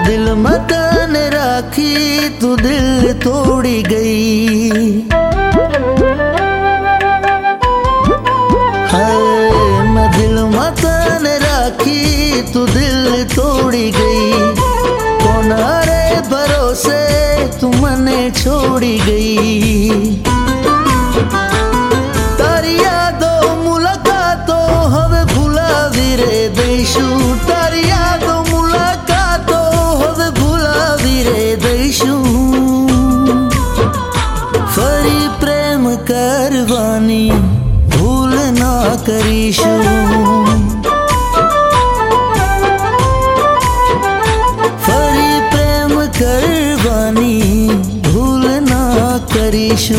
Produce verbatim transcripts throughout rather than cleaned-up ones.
दिल मतन राखी तू दिल तोड़ी गई। हाय मैं दिल मतन राखी तू दिल तोड़ी गई। कोनारे भरोसे तू मने छोड़ी गई। तारी यादो मुलाकातो हवे भुलावी रे दईशु। तारी यादो मुलाकातो हवे भुलावी रे दईशु। फरी प्रेम करवानी भूल ना करीशु। फरी प्रेम करवानी भूल ना करीशु।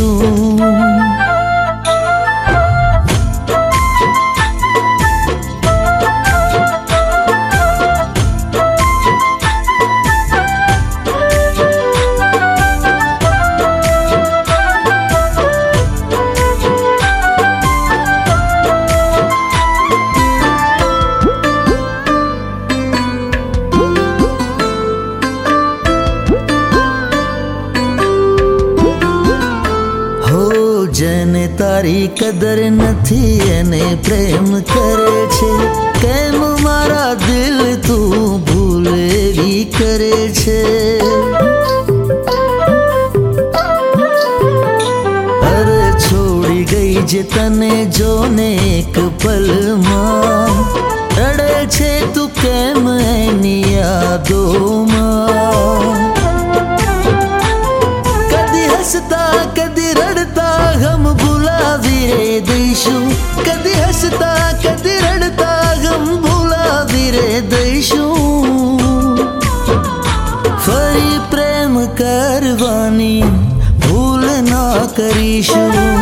જેને તારી કદર નથી એને પ્રેમ કરે છે। કેમ મારા દિલ તું ભૂલેવી કરે છે। અરે છોડી ગઈ જે તને જોને એક પલમાં। રડે છે તું કેમ એની યાદોમાં। કદી હસતા કદી રડતા गम भुलावी रे दईशु। कदी हसता कदी रड़ता गम भुलावी रे दईशु। फरी प्रेम करवानी भूल ना करीशु।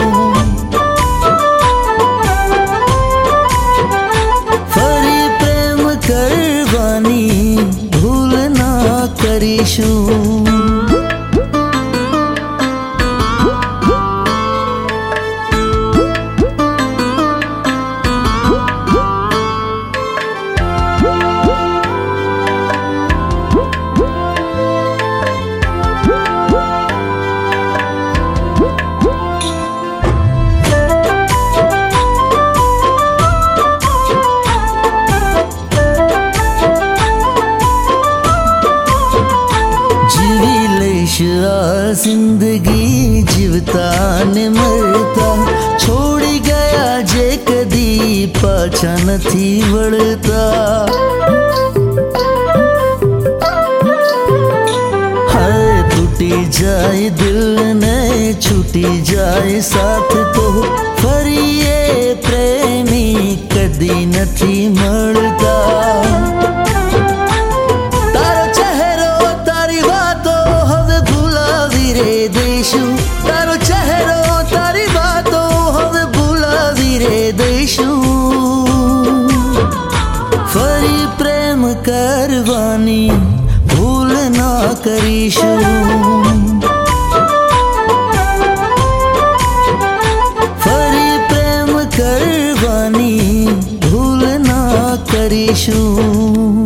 फरी प्रेम करवानी भूल ना करीशु। जिंदगी जीवता ने मरता। छोड़ी गया जे कदी पाछा नथी वळता। हाय टूटी जाए दिल ने छूटी जाए साथ तो फरी ये प्रेमी कदी नथी मळता। तारो चेहरो तारी बातो हवे भुलावी रे दईशु। फरी प्रेम करवानी भूल ना करीशु। फरी प्रेम करवानी भूल ना करीशु।